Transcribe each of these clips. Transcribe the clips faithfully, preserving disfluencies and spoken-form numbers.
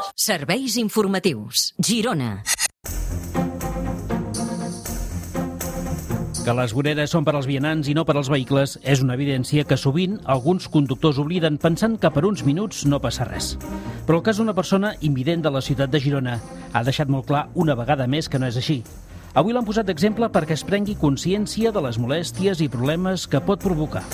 Serveis informatius. Girona. Que les voreres són per als vianants i no per als vehicles és una evidència que sovint alguns conductors obliden pensant que per uns minuts no passa res. Però el cas d'una persona invident de la ciutat de Girona ha deixat molt clar una vegada més que no és així. Avui l'han posat d'exemple perquè es prengui consciència de les molèsties i problemes que pot provocar.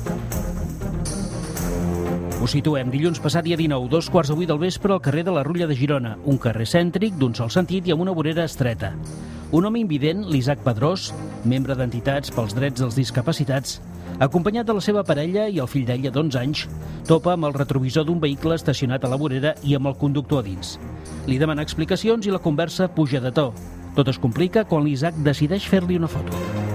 Us situem dilluns passat dia dinou, dos quarts de vuit del vespre al carrer de la Rutlla de Girona, un carrer cèntric d'un sol sentit i amb una vorera estreta. Un home invident, l'Isaac Pedrós, membre d'entitats pels drets dels discapacitats, acompanyat de la seva parella i el fill d'ella d'onze anys, topa amb el retrovisor d'un vehicle estacionat a la vorera i amb el conductor a dins. Li demana explicacions i la conversa puja de to. Tot es complica quan l'Isaac decideix fer-li una foto.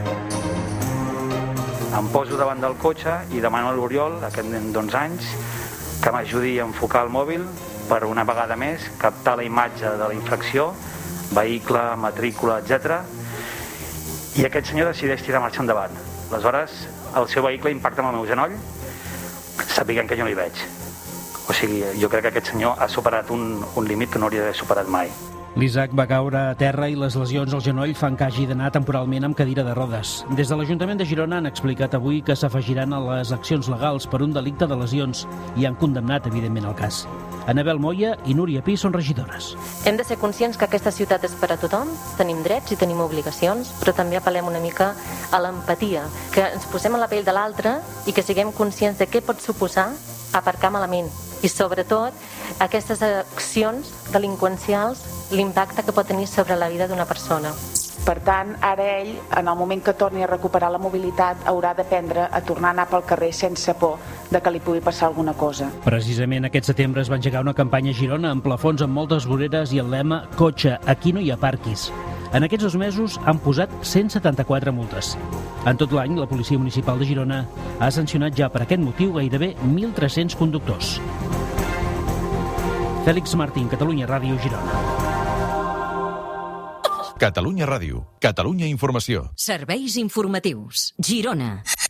Em poso davant del cotxe i demano a l'Oriol, aquest nen d'onze anys, que m'ajudi a enfocar el mòbil per una vegada més, captar la imatge de la infracció, vehicle, matrícula, etcètera. I aquest senyor decideix tirar marxa endavant. Aleshores, el seu vehicle impacta amb el meu genoll, sapiguem que jo no hi veig. O sigui, jo crec que aquest senyor ha superat un, un límit que no hauria d'haver superat mai. L'Isaac va caure a terra i les lesions al genoll fan que hagi d'anar temporalment amb cadira de rodes. Des de l'Ajuntament de Girona han explicat avui que s'afegiran a les accions legals per un delicte de lesions i han condemnat, evidentment, el cas. Anabel Moya i Núria Pi són regidores. Hem de ser conscients que aquesta ciutat és per a tothom, tenim drets i tenim obligacions, però també apel·lem una mica a l'empatia, que ens posem a la pell de l'altre i que siguem conscients de què pot suposar aparcar malament. I sobretot aquestes accions delinqüencials, l'impacte que pot tenir sobre la vida d'una persona. Per tant, ara ell, en el moment que torni a recuperar la mobilitat, haurà d'aprendre a tornar a anar pel carrer sense por de que li pugui passar alguna cosa. Precisament aquest setembre es va engegar una campanya a Girona amb plafons amb moltes voreres i el lema «Cotxe, aquí no hi ha parquis». En aquests dos mesos han posat cent setanta-quatre multes. En tot l'any, la Policia Municipal de Girona ha sancionat ja per aquest motiu gairebé mil tres-cents conductors. Fèlix Martín, Catalunya Ràdio, Girona. Catalunya Ràdio, Catalunya Informació. Serveis informatius. Girona.